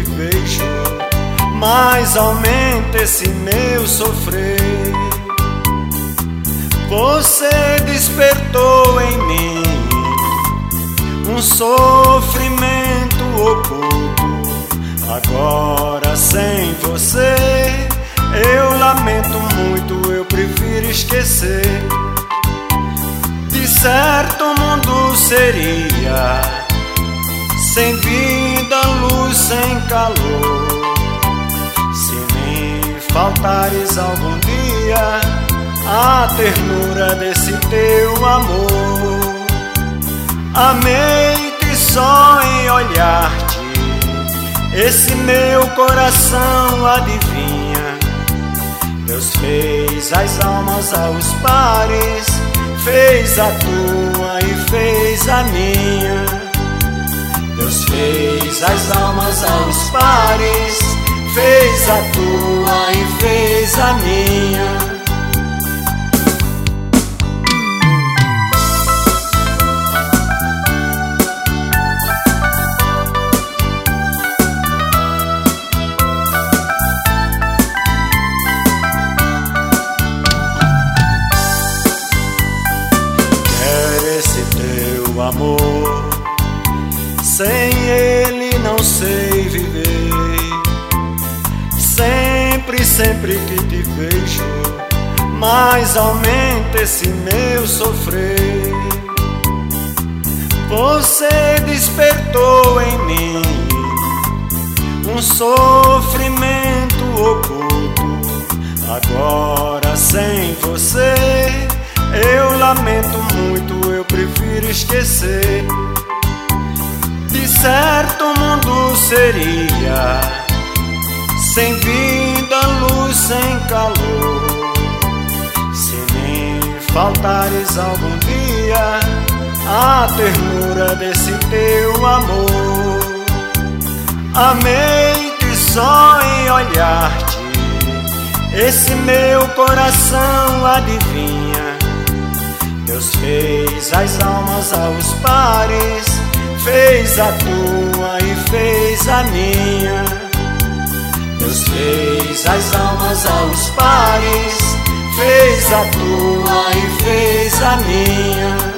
vejo, mais aumenta esse meu sofrer. Você despertou em mim um sofrimento oculto. Agora sem você eu lamento muito, eu prefiro esquecer. De certo o mundo seria sem vida, luz, sem calor. Se me faltares algum dia a ternura desse teu amor. Amei-te só em olhar-te, esse meu coração adivinha. Deus fez as almas aos pares, fez a tua e fez a minha. Deus fez as almas aos pares, fez a tua e fez a minha. Quero esse teu amor, sem ele não sei viver. Sempre que te vejo, mais aumenta esse meu sofrer. Você despertou em mim um sofrimento oculto. Agora sem você eu lamento muito, eu prefiro esquecer. De certo o mundo seria sem vida, luz, sem calor. Se me faltares algum dia a ternura desse teu amor. Amei-te só em olhar-te, esse meu coração adivinha. Deus fez as almas aos pares, fez a tua e fez a minha. Deus fez as almas aos pares, fez a tua e fez a minha.